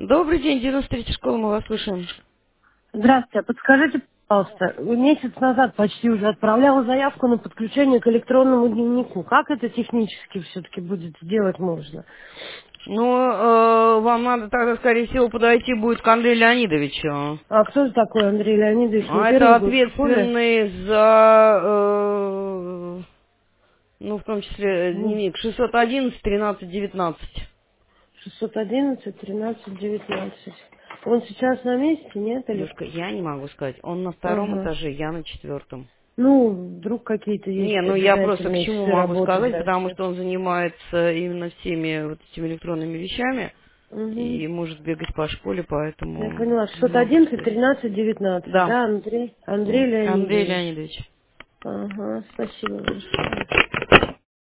Добрый день, 93-я школа, мы вас слушаем. Здравствуйте, подскажите, пожалуйста, месяц назад почти уже отправляла заявку на подключение к электронному дневнику. Как это технически все-таки будет сделать можно? Ну, вам надо тогда, скорее всего, подойти будет к Андрею Леонидовичу. А кто же такой Андрей Леонидович? Не А это первый год в школе? ответственный за, ну, в том числе, Ну, дневник 611 13 19. 611, 13, 19. Он сейчас на месте, нет? Или... Девушка, я не могу сказать. Он на втором Ага. этаже, я на четвертом. Ну, вдруг какие-то Не, есть ну я просто к обязательные чему часы могу работы сказать, для потому всех. что он занимается именно всеми вот этими электронными вещами Угу. и может бегать по школе, Я поэтому поняла. не могу 611, сказать. 13, 19, Да, да, Андрей Андрей Леонидович. Леонидович. Ага, спасибо большое.